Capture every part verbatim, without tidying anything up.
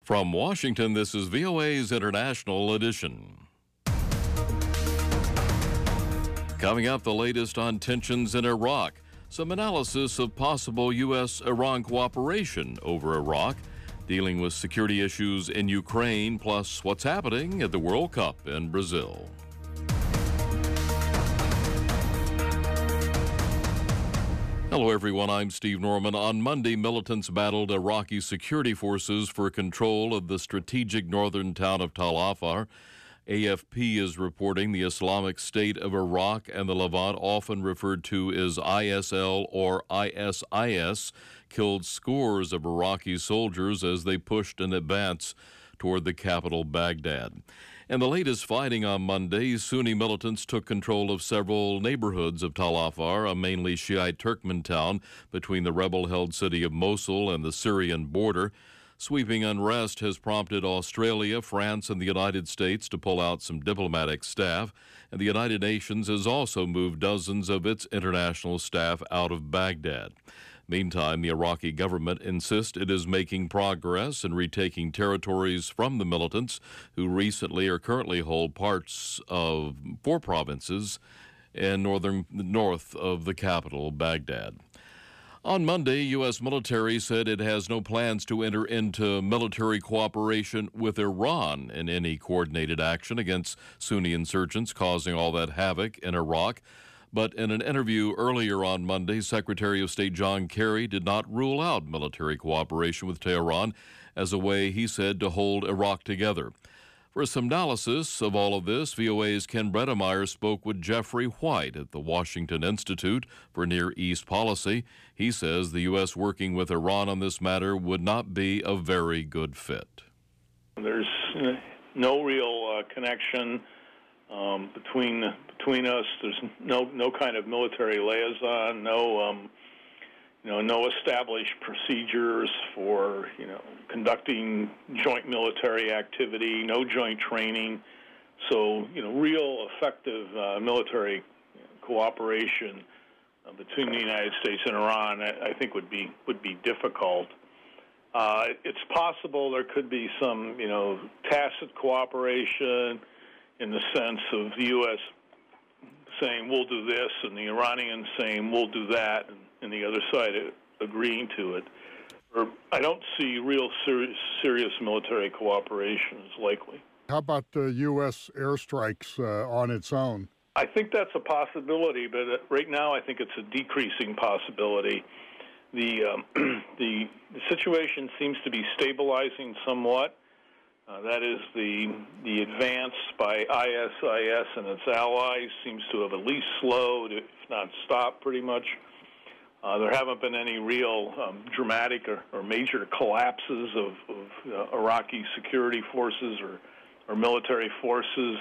From Washington, this is V O A's International Edition. Coming up, the latest on tensions in Iraq. Some analysis of possible U S Iran cooperation over Iraq, dealing with security issues in Ukraine, plus what's happening at the World Cup in Brazil. Hello, everyone. I'm Steve Norman. On Monday, militants battled Iraqi security forces for control of the strategic northern town of Tal Afar. A F P is reporting the Islamic State of Iraq and the Levant, often referred to as I S L or I S I S, killed scores of Iraqi soldiers as they pushed an advance toward the capital, Baghdad. In the latest fighting on Monday, Sunni militants took control of several neighborhoods of Tal Afar, a mainly Shiite Turkmen town between the rebel-held city of Mosul and the Syrian border. Sweeping unrest has prompted Australia, France, and the United States to pull out some diplomatic staff, and the United Nations has also moved dozens of its international staff out of Baghdad. Meantime, the Iraqi government insists it is making progress in retaking territories from the militants, who recently or currently hold parts of four provinces in northern north of the capital, Baghdad. On Monday, U S military said it has no plans to enter into military cooperation with Iran in any coordinated action against Sunni insurgents causing all that havoc in Iraq. But in an interview earlier on Monday, Secretary of State John Kerry did not rule out military cooperation with Tehran as a way, he said, to hold Iraq together. For some analysis of all of this, V O A's Ken Bredemeyer spoke with Jeffrey White at the Washington Institute for Near East Policy. He says the U S working with Iran on this matter would not be a very good fit. There's no real uh, connection um, between between us. There's no no kind of military liaison, no um, you know, no established procedures for, you know, conducting joint military activity, no joint training. So, you know, real effective uh, military cooperation uh, between the United States and Iran, I, I think, would be would be difficult. Uh, it's possible there could be some, you know, tacit cooperation in the sense of the U S saying we'll do this and the Iranians saying we'll do that, and, and the other side agreeing to it. Or I don't see real serious, serious military cooperation as likely. How about the U S airstrikes uh, on its own? I think that's a possibility, but right now I think it's a decreasing possibility. The um, the, the situation seems to be stabilizing somewhat. Uh, that is, the the advance by I S I S and its allies seems to have at least slowed, if not stopped, pretty much. Uh, there haven't been any real um, dramatic or, or major collapses of, of uh, Iraqi security forces or, or military forces.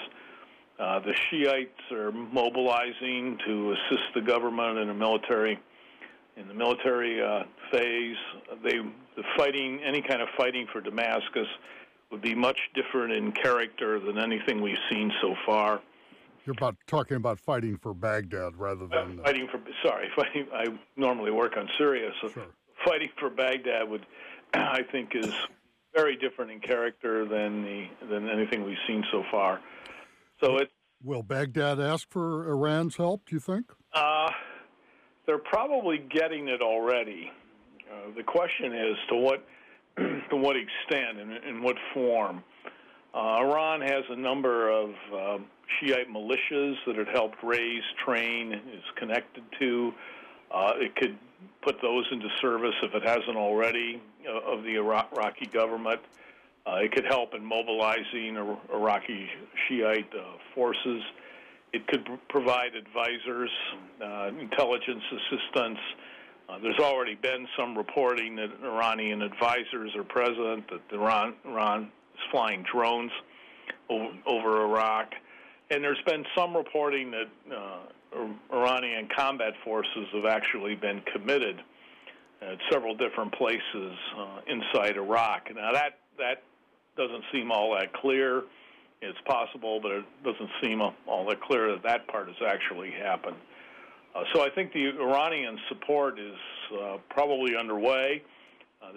Uh, the Shiites are mobilizing to assist the government in a military in the military uh, phase. They the fighting, any kind of fighting for Damascus, would be much different in character than anything we've seen so far. You're about talking about fighting for Baghdad rather than... Uh, fighting for, sorry, fighting, I normally work on Syria, so sure. Fighting for Baghdad would, I think, is very different in character than the than anything we've seen so far. So it Will Baghdad ask for Iran's help, do you think? Uh, they're probably getting it already. Uh, the question is to what to what extent and in what form. Uh, Iran has a number of uh, Shiite militias that it helped raise, train, is connected to. Uh, it could put those into service, if it hasn't already, uh, of the Iraq- Iraqi government. Uh, it could help in mobilizing Iraqi Shiite uh, forces. It could pr- provide advisors, uh, intelligence assistance. Uh, there's already been some reporting that Iranian advisors are present, that Iran, Iran is flying drones over, over Iraq. And there's been some reporting that uh, Iranian combat forces have actually been committed at several different places uh, inside Iraq. Now, that, that doesn't seem all that clear. It's possible, but it doesn't seem all that clear that that part has actually happened. Uh, so I think the Iranian support is uh, probably underway. Uh, it's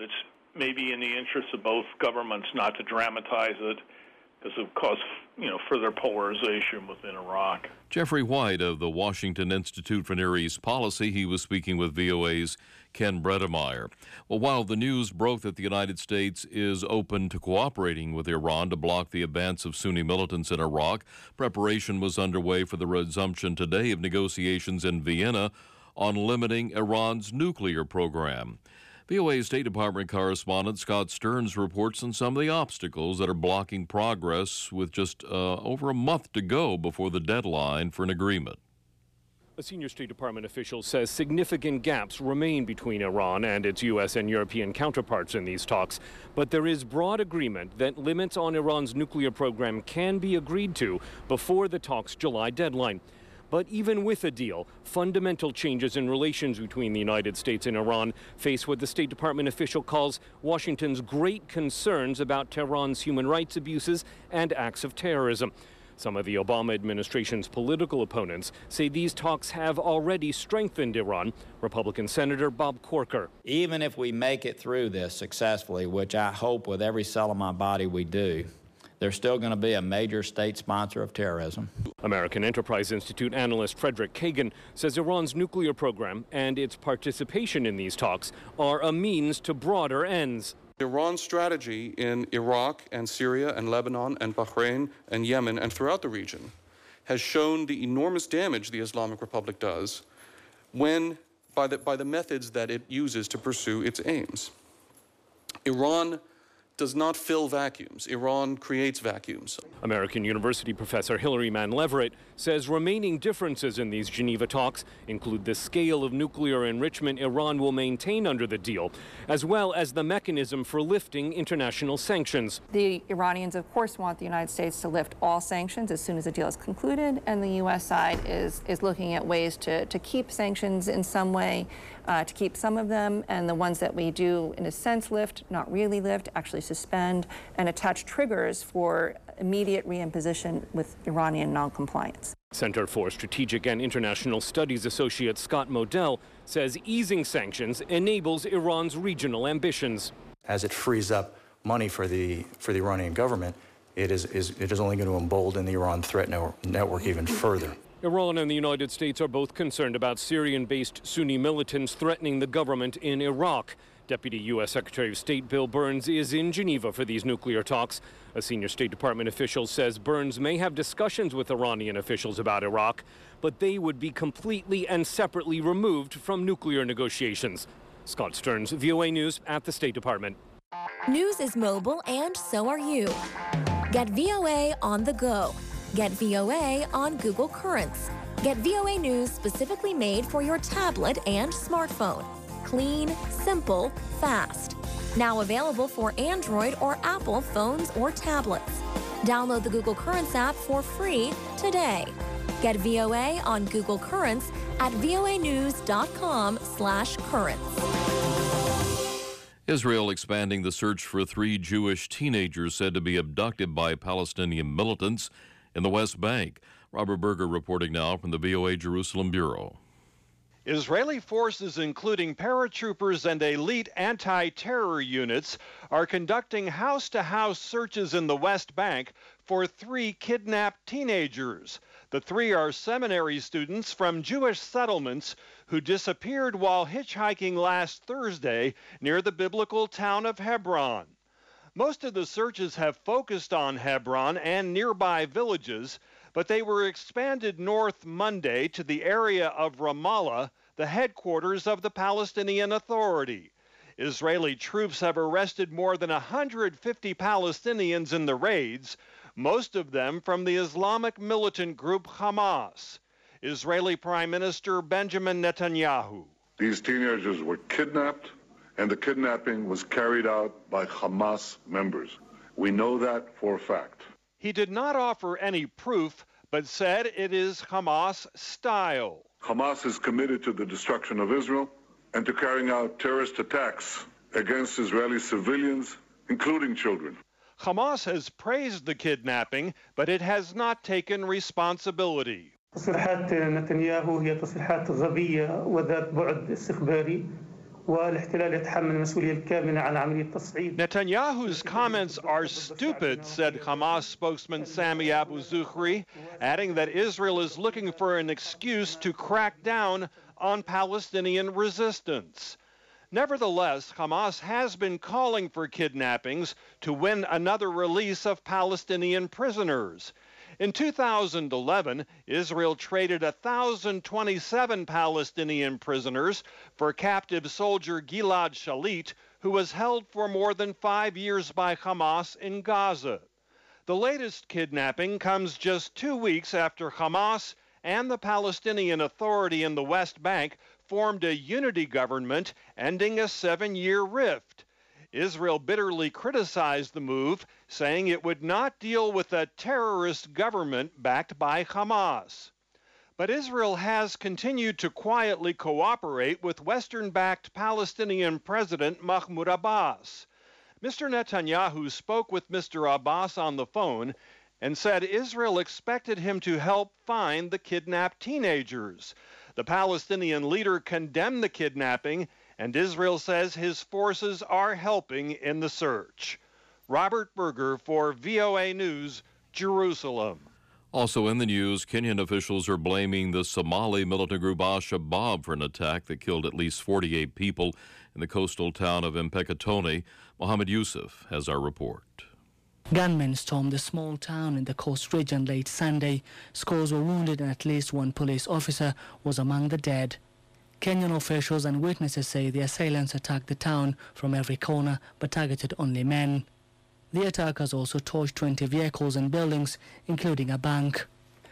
maybe in the interest of both governments not to dramatize it, because it would cause, you know, further polarization within Iraq. Jeffrey White of the Washington Institute for Near East Policy. He was speaking with V O A's Ken Bredemeyer. Well, while the news broke that the United States is open to cooperating with Iran to block the advance of Sunni militants in Iraq, preparation was underway for the resumption today of negotiations in Vienna on limiting Iran's nuclear program. V O A State Department correspondent Scott Stearns reports on some of the obstacles that are blocking progress with just uh, over a month to go before the deadline for an agreement. A senior State Department official says significant gaps remain between Iran and its U S and European counterparts in these talks, but there is broad agreement that limits on Iran's nuclear program can be agreed to before the talks' July deadline. But even with a deal, fundamental changes in relations between the United States and Iran face what the State Department official calls Washington's great concerns about Tehran's human rights abuses and acts of terrorism. Some of the Obama administration's political opponents say these talks have already strengthened Iran. Republican Senator Bob Corker. Even if we make it through this successfully, which I hope with every cell in my body we do, there's still going to be a major state sponsor of terrorism. American Enterprise Institute analyst Frederick Kagan says Iran's nuclear program and its participation in these talks are a means to broader ends. Iran's strategy in Iraq and Syria and Lebanon and Bahrain and Yemen and throughout the region has shown the enormous damage the Islamic Republic does when, by the, by the methods that it uses to pursue its aims. Iran does not fill vacuums. Iran creates vacuums. American University professor Hilary Mann Leverett says remaining differences in these Geneva talks include the scale of nuclear enrichment Iran will maintain under the deal, as well as the mechanism for lifting international sanctions. The Iranians, of course, want the United States to lift all sanctions as soon as the deal is concluded, and the U S side is, is looking at ways to, to keep sanctions in some way, uh, to keep some of them, and the ones that we do, in a sense, lift, not really lift, actually suspend, and attach triggers for immediate reimposition with Iranian noncompliance. Center for Strategic and International Studies associate Scott Modell says easing sanctions enables Iran's regional ambitions. As it frees up money for the for the Iranian government, it is, is it is only going to embolden the Iran threat network even further. Iran and the United States are both concerned about Syrian-based Sunni militants threatening the government in Iraq. Deputy U S Secretary of State Bill Burns is in Geneva for these nuclear talks. A senior State Department official says Burns may have discussions with Iranian officials about Iraq, but they would be completely and separately removed from nuclear negotiations. Scott Stearns, V O A News at the State Department. News is mobile, and so are you. Get V O A on the go. Get V O A on Google Currents. Get V O A News specifically made for your tablet and smartphone. Clean, simple, fast. Now available for Android or Apple phones or tablets. Download the Google Currents app for free today. Get V O A on Google Currents at voanews.com slash currents. Israel expanding the search for three Jewish teenagers said to be abducted by Palestinian militants in the West Bank. Robert Berger reporting now from the V O A Jerusalem Bureau. Israeli forces, including paratroopers and elite anti-terror units, are conducting house-to-house searches in the West Bank for three kidnapped teenagers. The three are seminary students from Jewish settlements who disappeared while hitchhiking last Thursday near the biblical town of Hebron. Most of the searches have focused on Hebron and nearby villages, but they were expanded north Monday to the area of Ramallah, the headquarters of the Palestinian Authority. Israeli troops have arrested more than one hundred fifty Palestinians in the raids, most of them from the Islamic militant group Hamas. Israeli Prime Minister Benjamin Netanyahu. These teenagers were kidnapped, and the kidnapping was carried out by Hamas members. We know that for a fact. He did not offer any proof, but said it is Hamas style. Hamas is committed to the destruction of Israel and to carrying out terrorist attacks against Israeli civilians, including children. Hamas has praised the kidnapping, but it has not taken responsibility. تصريحات نتنياهو هي تصريحات غبية وذات بعد استخباري Netanyahu's comments are stupid, said Hamas spokesman Sami Abu Zuhri, adding that Israel is looking for an excuse to crack down on Palestinian resistance. Nevertheless, Hamas has been calling for kidnappings to win another release of Palestinian prisoners. In two thousand eleven, Israel traded one thousand twenty-seven Palestinian prisoners for captive soldier Gilad Shalit, who was held for more than five years by Hamas in Gaza. The latest kidnapping comes just two weeks after Hamas and the Palestinian Authority in the West Bank formed a unity government, ending a seven-year rift. Israel bitterly criticized the move, saying it would not deal with a terrorist government backed by Hamas. But Israel has continued to quietly cooperate with Western-backed Palestinian President Mahmoud Abbas. Mister Netanyahu spoke with Mister Abbas on the phone and said Israel expected him to help find the kidnapped teenagers. The Palestinian leader condemned the kidnapping, and Israel says his forces are helping in the search. Robert Berger for V O A News, Jerusalem. Also in the news, Kenyan officials are blaming the Somali militant group Al-Shabaab for an attack that killed at least forty-eight people in the coastal town of Mpeketoni. Mohammed Yusuf has our report. Gunmen stormed the small town in the coast region late Sunday. Scores were wounded and at least one police officer was among the dead. Kenyan officials and witnesses say the assailants attacked the town from every corner but targeted only men. The attackers also torched twenty vehicles and buildings, including a bank.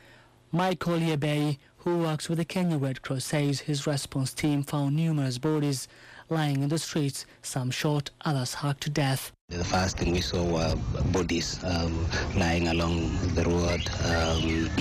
Michael Yebei, who works with the Kenya Red Cross, says his response team found numerous bodies lying in the streets, some shot, others hacked to death. The first thing we saw were bodies um, lying along the road um,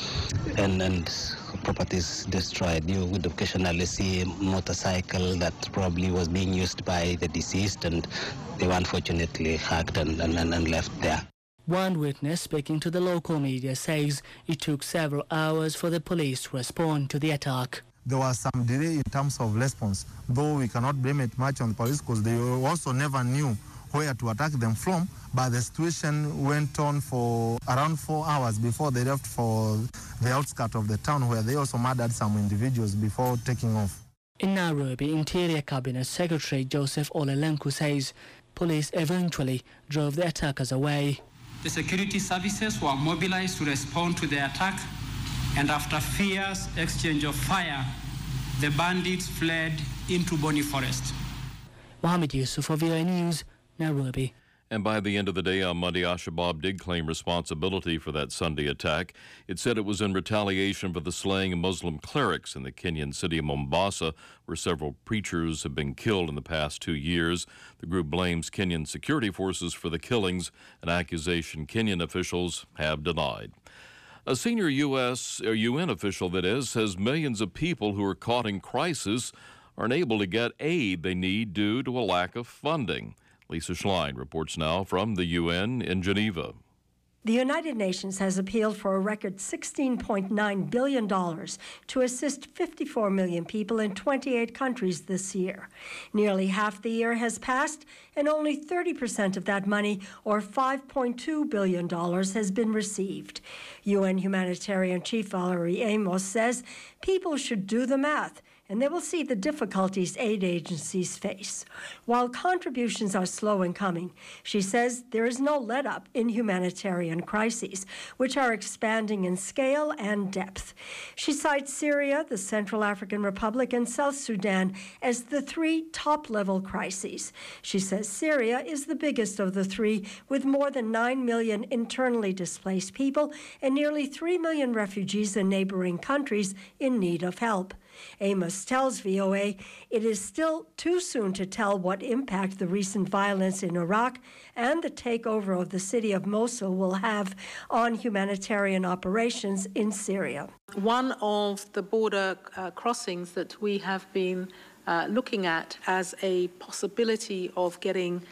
and, and properties destroyed. You would occasionally see a motorcycle that probably was being used by the deceased, and they were unfortunately hacked and, and, and left there. One witness speaking to the local media says it took several hours for the police to respond to the attack. There was some delay in terms of response, though we cannot blame it much on the police because they also never knew where to attack them from, but the situation went on for around four hours before they left for the outskirts of the town, where they also murdered some individuals before taking off. In Nairobi, Interior Cabinet Secretary Joseph Ole Lenku says police eventually drove the attackers away. The security services were mobilized to respond to the attack, and after fierce exchange of fire, the bandits fled into Boni Forest. Mohammed Yusuf for V O A News, Nairobi. And by the end of the day on Monday, Al-Shabaab did claim responsibility for that Sunday attack. It said it was in retaliation for the slaying of Muslim clerics in the Kenyan city of Mombasa, where several preachers have been killed in the past two years. The group blames Kenyan security forces for the killings, an accusation Kenyan officials have denied. A senior U S or U N official, that is, says millions of people who are caught in crisis are unable to get aid they need due to a lack of funding. Lisa Schlein reports now from the U N in Geneva. The United Nations has appealed for a record sixteen point nine billion dollars to assist fifty-four million people in twenty-eight countries this year. Nearly half the year has passed, and only thirty percent of that money, or five point two billion dollars, has been received. U N Humanitarian Chief Valerie Amos says people should do the math, and they will see the difficulties aid agencies face. While contributions are slow in coming, she says there is no let-up in humanitarian crises, which are expanding in scale and depth. She cites Syria, the Central African Republic, and South Sudan as the three top-level crises. She says Syria is the biggest of the three, with more than nine million internally displaced people and nearly three million refugees in neighboring countries in need of help. Amos tells V O A it is still too soon to tell what impact the recent violence in Iraq and the takeover of the city of Mosul will have on humanitarian operations in Syria. One of the border uh, crossings that we have been uh, looking at as a possibility of getting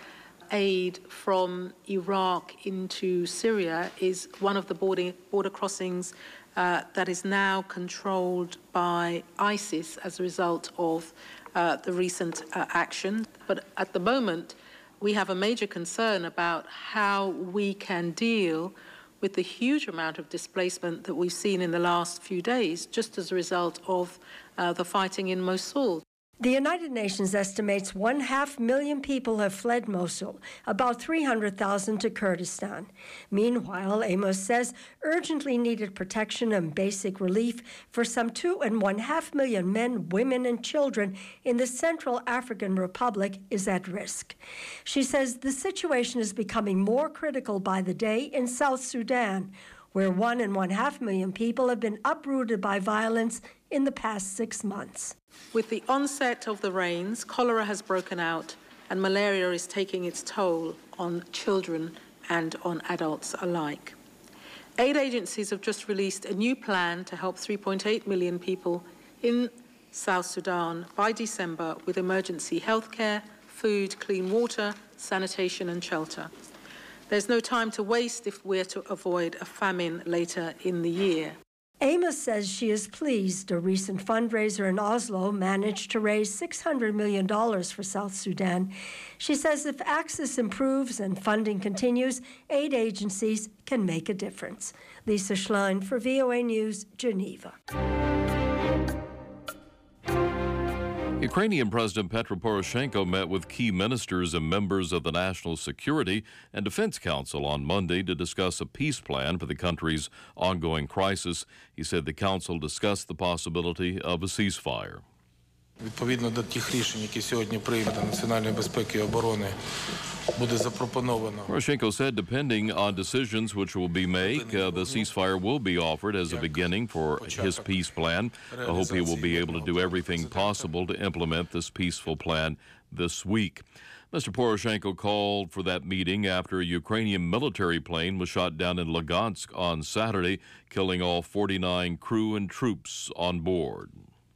aid from Iraq into Syria is one of the border, border crossings Uh, that is now controlled by ISIS as a result of uh, the recent uh, action. But at the moment, we have a major concern about how we can deal with the huge amount of displacement that we've seen in the last few days, just as a result of uh, the fighting in Mosul. The United Nations estimates one half million people have fled Mosul, about three hundred thousand to Kurdistan. Meanwhile, Amos says urgently needed protection and basic relief for some two and one half million men, women, and children in the Central African Republic is at risk. She says the situation is becoming more critical by the day in South Sudan, where one and one half million people have been uprooted by violence in the past six months. With the onset of the rains, cholera has broken out and malaria is taking its toll on children and on adults alike. Aid agencies have just released a new plan to help three point eight million people in South Sudan by December with emergency health care, food, clean water, sanitation and shelter. There's no time to waste if we're to avoid a famine later in the year. Amos says she is pleased a recent fundraiser in Oslo managed to raise six hundred million dollars for South Sudan. She says if access improves and funding continues, aid agencies can make a difference. Lisa Schlein for V O A News, Geneva. Ukrainian President Petro Poroshenko met with key ministers and members of the National Security and Defense Council on Monday to discuss a peace plan for the country's ongoing crisis. He said the council discussed the possibility of a ceasefire. Відповідно до тих рішень, які сьогодні прийняті національної безпеки і оборони, буде запропоновано. Poroshenko said depending on decisions which will be made, uh, the ceasefire will be offered as a beginning for his peace plan. I hope he will be able to do everything possible to implement this peaceful plan this week. Mister Poroshenko called for that meeting after a Ukrainian military plane was shot down in Lugansk on Saturday, killing all forty-nine crew and troops on board.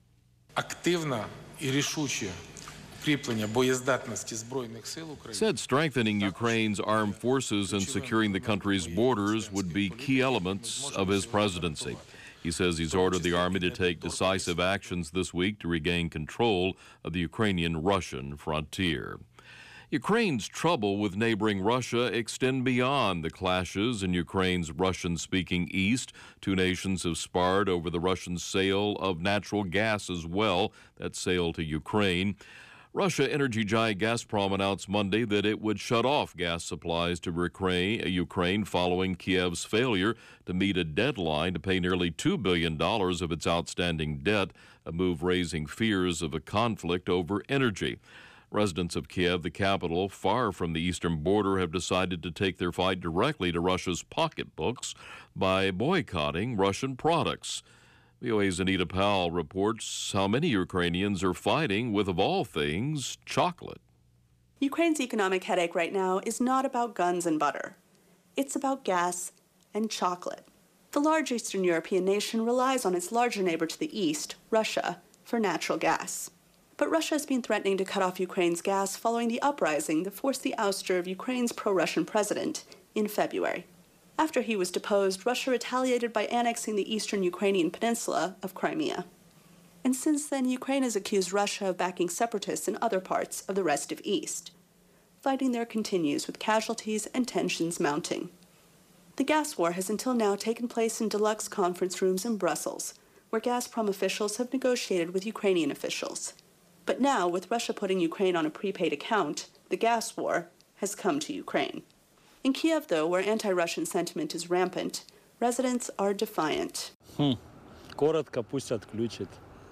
Активна і рішуче укріплення боєздатності Збройних сил України. Said strengthening Ukraine's armed forces and securing the country's borders would be key elements of his presidency. He says he's ordered the army to take decisive actions this week to regain control of the Ukrainian-Russian frontier. Ukraine's trouble with neighboring Russia extend beyond the clashes in Ukraine's Russian-speaking east. Two nations have sparred over the Russian sale of natural gas as well, that sale to Ukraine. Russia energy giant Gazprom announced Monday that it would shut off gas supplies to Ukraine following Kiev's failure to meet a deadline to pay nearly two billion dollars of its outstanding debt, a move raising fears of a conflict over energy. Residents of Kiev, the capital, far from the eastern border, have decided to take their fight directly to Russia's pocketbooks by boycotting Russian products. V O A's Anita Powell reports how many Ukrainians are fighting with, of all things, chocolate. Ukraine's economic headache right now is not about guns and butter. It's about gas and chocolate. The large Eastern European nation relies on its larger neighbor to the east, Russia, for natural gas. But Russia has been threatening to cut off Ukraine's gas following the uprising that forced the ouster of Ukraine's pro-Russian president in February. After he was deposed, Russia retaliated by annexing the eastern Ukrainian peninsula of Crimea. And since then, Ukraine has accused Russia of backing separatists in other parts of the rest of East. Fighting there continues with casualties and tensions mounting. The gas war has until now taken place in deluxe conference rooms in Brussels, where Gazprom officials have negotiated with Ukrainian officials. But now, with Russia putting Ukraine on a prepaid account, the gas war has come to Ukraine. In Kiev, though, where anti-Russian sentiment is rampant, residents are defiant. Hmm. Коротко, пусть отключит.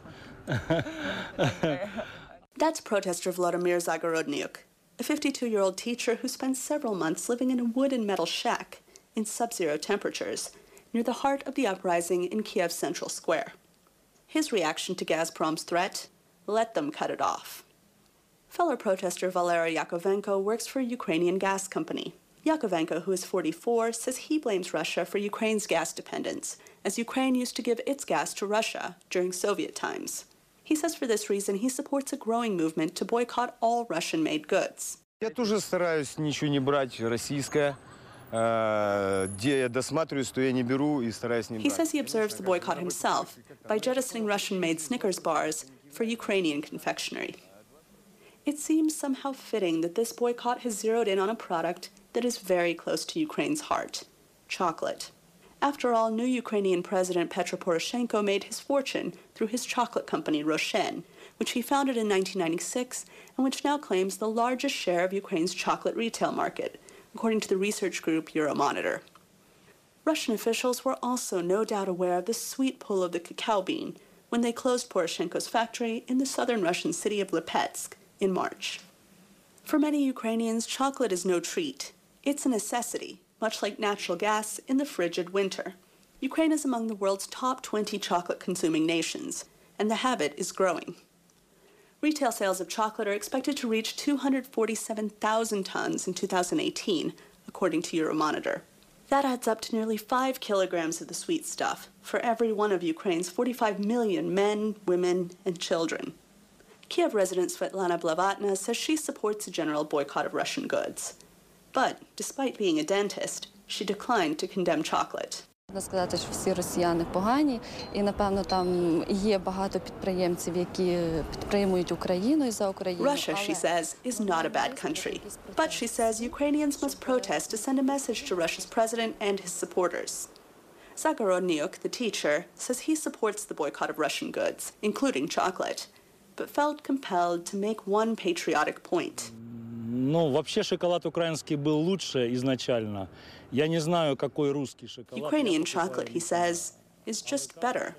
That's protester Vladimir Zagorodnyuk, a fifty-two-year-old teacher who spent several months living in a wood and metal shack in sub-zero temperatures near the heart of the uprising in Kiev's central square. His reaction to Gazprom's threat: let them cut it off. Fellow protester Valery Yakovenko works for a Ukrainian gas company. Yakovenko, who is forty-four, says he blames Russia for Ukraine's gas dependence, as Ukraine used to give its gas to Russia during Soviet times. He says for this reason he supports a growing movement to boycott all Russian-made goods. Я тоже стараюсь ничего не брать российское. Где я досматриваюсь, то я не беру и стараюсь не брать. He says he observes the boycott himself by jettisoning Russian-made Snickers bars for Ukrainian confectionery. It seems somehow fitting that this boycott has zeroed in on a product that is very close to Ukraine's heart: chocolate. After all, new Ukrainian President Petro Poroshenko made his fortune through his chocolate company Roshen, which he founded in nineteen ninety-six and which now claims the largest share of Ukraine's chocolate retail market, according to the research group Euromonitor. Russian officials were also no doubt aware of the sweet pull of the cacao bean when they closed Poroshenko's factory in the southern Russian city of Lipetsk in March. For many Ukrainians, chocolate is no treat. It's a necessity, much like natural gas in the frigid winter. Ukraine is among the world's top twenty chocolate-consuming nations, and the habit is growing. Retail sales of chocolate are expected to reach two hundred forty-seven thousand tons in two thousand eighteen, according to Euromonitor. That adds up to nearly five kilograms of the sweet stuff for every one of Ukraine's forty-five million men, women, and children. Kiev resident Svetlana Blavatna says she supports a general boycott of Russian goods. But, despite being a dentist, she declined to condemn chocolate. Сказати, що всі росіяни погані, і, напевно, там є багато підприємців, які підтримують Україну і за Україну. Russia, she says, is not a bad country. But she says Ukrainians must protest to send a message to Russia's president and his supporters. Zagorodniuk, the teacher, says he supports the boycott of Russian goods, including chocolate, but felt compelled to make one patriotic point. Ну, вообще шоколад украинский был лучше изначально. Я не знаю, какой русский шоколад. Ukrainian chocolate, he says, is just better.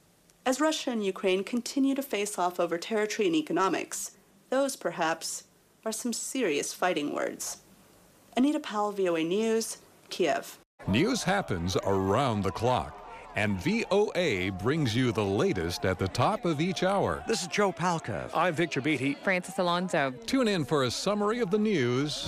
As Russia and Ukraine continue to face off over territory and economics, those, perhaps, are some serious fighting words. Anita Powell, V O A News, Kiev. News happens around the clock, and V O A brings you the latest at the top of each hour. This is Joe Palca. I'm Victor Beatty. Francis Alonso. Tune in for a summary of the news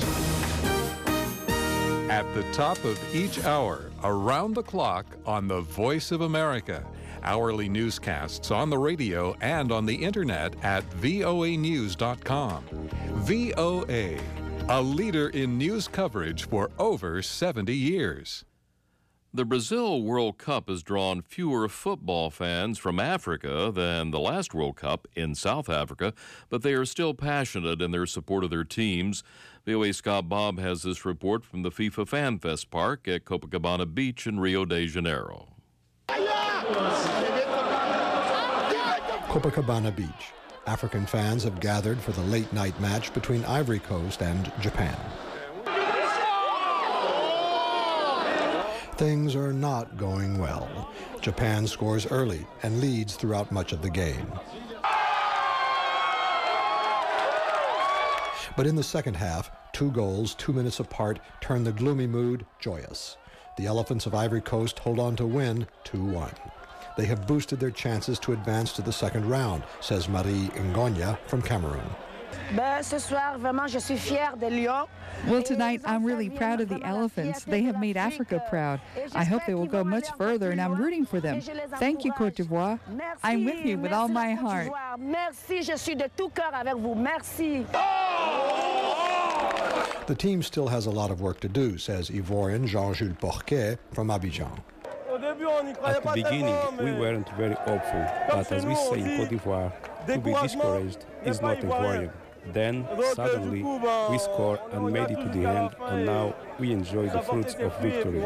at the top of each hour, around the clock on the Voice of America. Hourly newscasts on the radio and on the internet at V O A news dot com. V O A, a leader in news coverage for over seventy years. The Brazil World Cup has drawn fewer football fans from Africa than the last World Cup in South Africa, but they are still passionate in their support of their teams. V O A's Scott Bob has this report from the FIFA Fan Fest Park at Copacabana Beach in Rio de Janeiro. Copacabana Beach. African fans have gathered for the late-night match between Ivory Coast and Japan. Things are not going well. Japan scores early and leads throughout much of the game. But in the second half, two goals, two minutes apart, turn the gloomy mood joyous. The Elephants of Ivory Coast hold on to win two one. They have boosted their chances to advance to the second round, says Marie Ngonya from Cameroon. Well, tonight I'm really proud of the Elephants. They have made Africa proud. I hope they will go much further, and I'm rooting for them. Thank you, Côte d'Ivoire. I'm with you with all my heart. The team still has a lot of work to do, says Ivorian Jean-Jules Porquet from Abidjan. At the beginning, we weren't very hopeful, but as we say in Côte d'Ivoire, to be discouraged is not Ivorian. Then, suddenly, we scored and made it to the end, and now we enjoy the fruits of victory.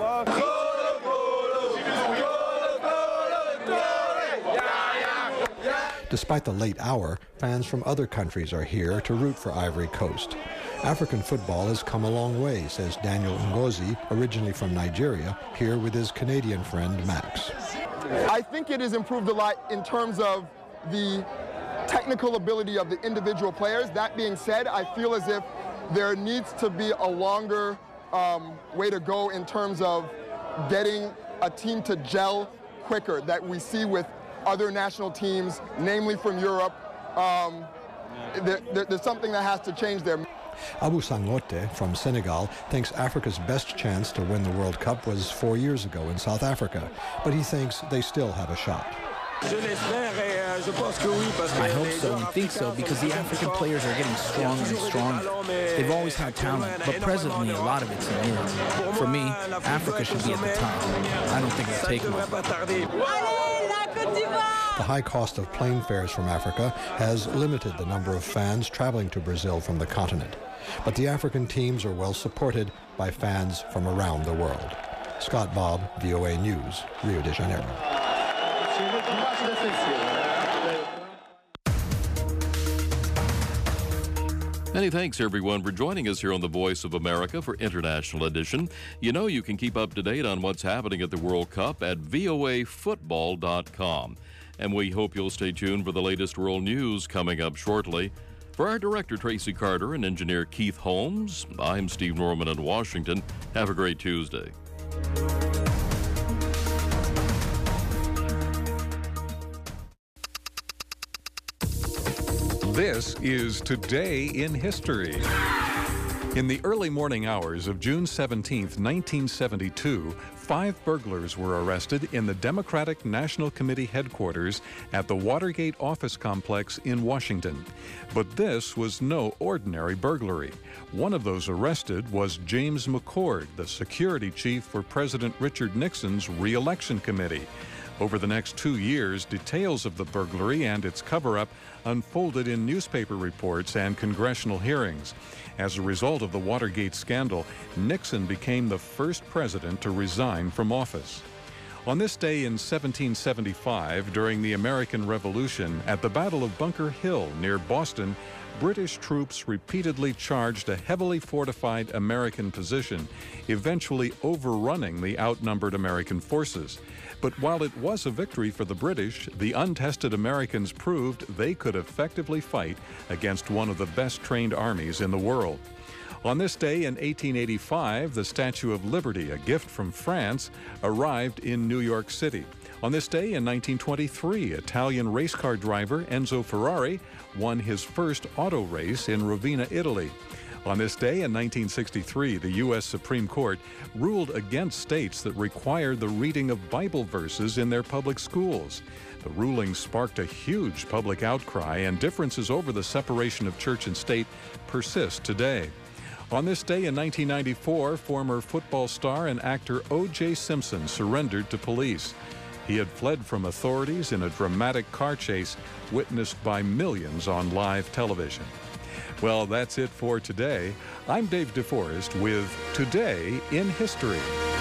Despite the late hour, fans from other countries are here to root for Ivory Coast. African football has come a long way, says Daniel Ngozi, originally from Nigeria, here with his Canadian friend Max. I think it has improved a lot in terms of the technical ability of the individual players. That being said, I feel as if there needs to be a longer um, way to go in terms of getting a team to gel quicker that we see with other national teams, namely from Europe. Um, there, there, there's something that has to change there. Abu Sangote from Senegal thinks Africa's best chance to win the World Cup was four years ago in South Africa, but he thinks they still have a shot. I hope so and think so because the African players are getting stronger and stronger. They've always had talent, but presently a lot of it's in Europe. For me, Africa should be at the top. I don't think it'll take long. The high cost of plane fares from Africa has limited the number of fans traveling to Brazil from the continent. But the African teams are well supported by fans from around the world. Scott Bobb, V O A News, Rio de Janeiro. Many thanks, everyone, for joining us here on the Voice of America for International Edition. You know you can keep up to date on what's happening at the World Cup at V O A football dot com. And we hope you'll stay tuned for the latest world news coming up shortly. For our director, Tracy Carter, and engineer Keith Holmes, I'm Steve Norman in Washington. Have a great Tuesday. This is Today in History. In the early morning hours of June seventeenth, nineteen seventy-two, five burglars were arrested in the Democratic National Committee headquarters at the Watergate office complex in Washington. But this was no ordinary burglary. One of those arrested was James McCord, the security chief for President Richard Nixon's re-election committee. Over the next two years, details of the burglary and its cover-up unfolded in newspaper reports and congressional hearings. As a result of the Watergate scandal, Nixon became the first president to resign from office. On this day in seventeen seventy-five, during the American Revolution, at the Battle of Bunker Hill near Boston, British troops repeatedly charged a heavily fortified American position, eventually overrunning the outnumbered American forces. But while it was a victory for the British, the untested Americans proved they could effectively fight against one of the best-trained armies in the world. On this day in eighteen eighty-five, the Statue of Liberty, a gift from France, arrived in New York City. On this day in nineteen twenty-three, Italian race car driver Enzo Ferrari won his first auto race in Ravenna, Italy. On this day in nineteen sixty-three, the U S Supreme Court ruled against states that required the reading of Bible verses in their public schools. The ruling sparked a huge public outcry, and differences over the separation of church and state persist today. On this day in nineteen ninety-four, former football star and actor O J Simpson surrendered to police. He had fled from authorities in a dramatic car chase witnessed by millions on live television. Well, that's it for today. I'm Dave DeForest with Today in History.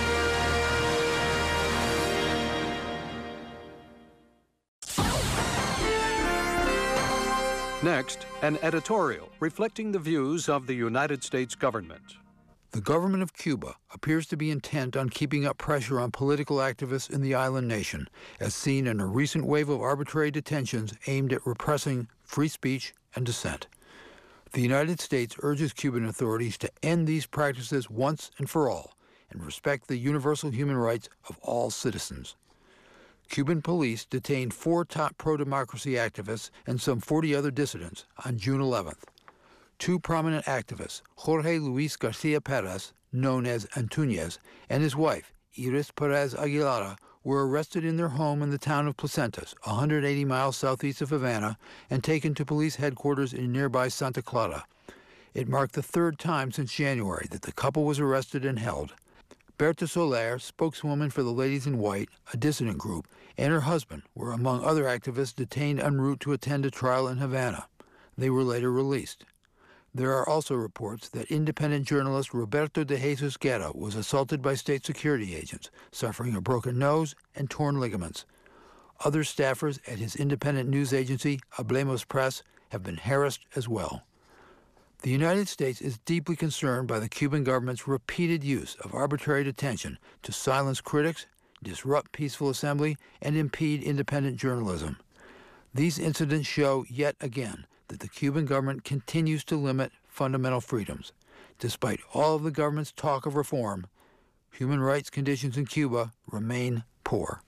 Next, an editorial reflecting the views of the United States government. The government of Cuba appears to be intent on keeping up pressure on political activists in the island nation, as seen in a recent wave of arbitrary detentions aimed at repressing free speech and dissent. The United States urges Cuban authorities to end these practices once and for all and respect the universal human rights of all citizens. Cuban police detained four top pro-democracy activists and some forty other dissidents on June eleventh. Two prominent activists, Jorge Luis Garcia Perez, known as Antuñez, and his wife, Iris Perez Aguilar, were arrested in their home in the town of Placentas, one hundred eighty miles southeast of Havana, and taken to police headquarters in nearby Santa Clara. It marked the third time since January that the couple was arrested and held. Berta Soler, spokeswoman for the Ladies in White, a dissident group, and her husband were among other activists detained en route to attend a trial in Havana. They were later released. There are also reports that independent journalist Roberto de Jesus Guerra was assaulted by state security agents, suffering a broken nose and torn ligaments. Other staffers at his independent news agency, Hablemos Press, have been harassed as well. The United States is deeply concerned by the Cuban government's repeated use of arbitrary detention to silence critics, disrupt peaceful assembly, and impede independent journalism. These incidents show yet again that the Cuban government continues to limit fundamental freedoms. Despite all of the government's talk of reform, human rights conditions in Cuba remain poor.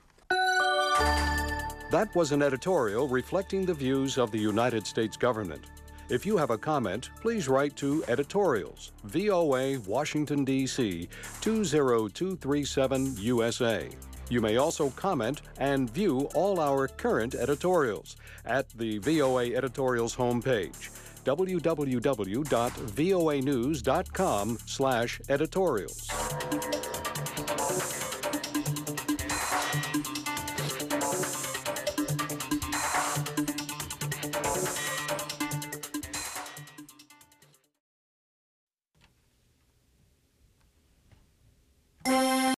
That was an editorial reflecting the views of the United States government. If you have a comment, please write to Editorials, V O A, Washington, D C two zero two three seven U S A. You may also comment and view all our current editorials at the V O A Editorials homepage, w w w dot v o a news dot com slash editorials.